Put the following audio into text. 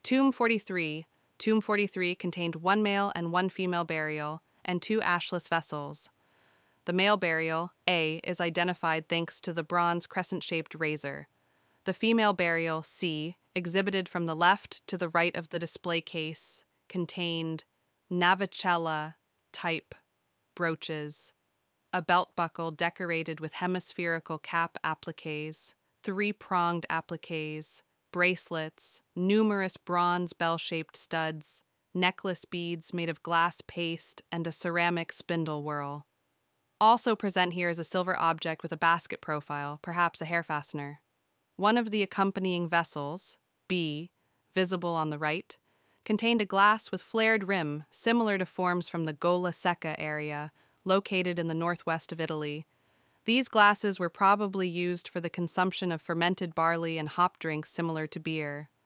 Tomb 43. Tomb 43 contained one male and one female burial and two ashless vessels. The male burial, A, is identified thanks to the bronze crescent-shaped razor. The female burial, C, exhibited from the left to the right of the display case, contained Navicella-type brooches, a belt buckle decorated with hemispherical cap appliques, three-pronged appliques, bracelets, numerous bronze bell-shaped studs, necklace beads made of glass paste, and a ceramic spindle whorl. Also present here is a silver object with a basket profile, perhaps a hair fastener. One of the accompanying vessels, B, visible on the right, contained a glass with flared rim similar to forms from the Gola Secca area, located in the northwest of Italy. These glasses were probably used for the consumption of fermented barley and hop drinks similar to beer.